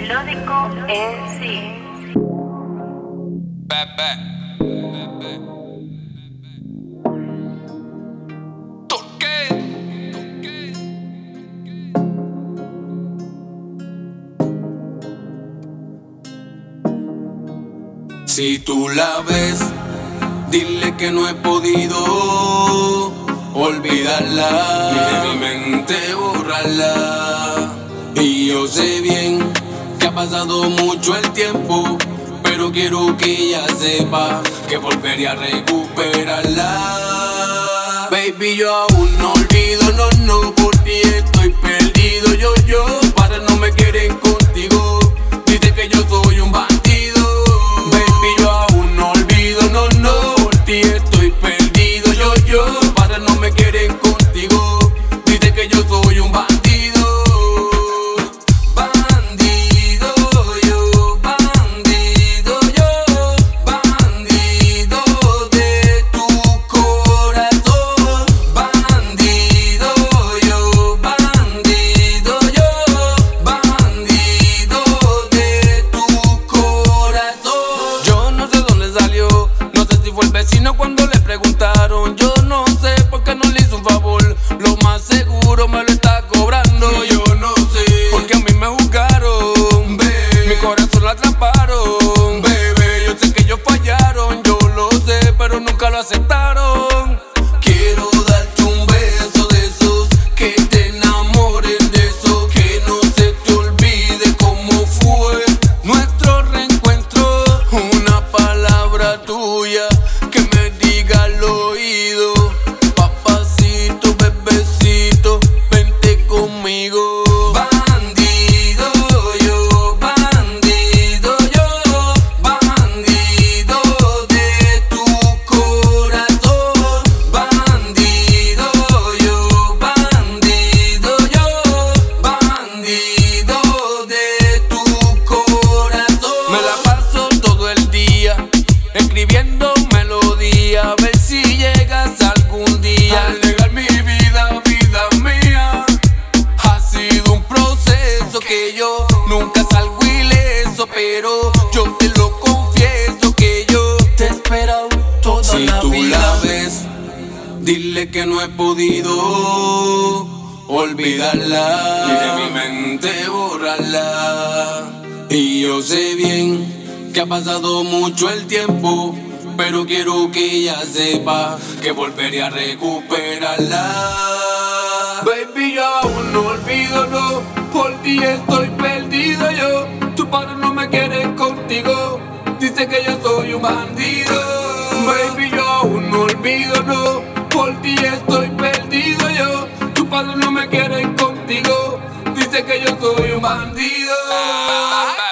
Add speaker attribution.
Speaker 1: Melódico en sí.
Speaker 2: Si tú la ves, dile que no he podido olvidarla, ni de mi mente borrarla. Y yo sé bien que ha pasado mucho el tiempo, pero quiero que ella sepa que volveré a recuperarla. Baby, yo aún no olvido, no, por ti estoy perdido. Yo, para no me quieren contigo, dice que yo soy un bandido. Baby, yo aún no olvido, no, por ti estoy perdido. Yo, para no me quieren contigo, dice que yo soy un bandido. Fue el vecino cuando le preguntaron. Yo no sé por qué no le hizo un favor. Lo más seguro me lo está cobrando. Yo no sé porque a mí me juzgaron, bebé. Mi corazón lo atraparon, bebé. Yo sé que ellos fallaron, yo lo sé, pero nunca lo aceptaron. Quiero darte un beso de esos que te enamoren, de esos que no se te olvide cómo fue nuestro reencuentro. Una palabra tuya que me diga al oído: papacito, bebecito, vente conmigo. Bandido yo, bandido de tu corazón. Bandido yo, bandido de tu corazón. Me la paso todo el día escribiendo melodía, a ver si llegas algún día a alegar mi vida, vida mía. Ha sido un proceso que yo nunca salgo ileso, pero yo te lo confieso que yo te he esperado toda la vida. Si tú la ves, dile que no he podido olvidarla, ni de mi mente borrarla. Y yo sé bien que ha pasado mucho el tiempo, pero quiero que ella sepa que volveré a recuperarla. Baby, yo aún no olvido, no, por ti estoy perdido. Yo, tus padres no me quieren contigo, dice que yo soy un bandido. Baby, yo aún no olvido, no, por ti estoy perdido. Yo, tus padres no me quieren contigo, dice que yo soy un bandido.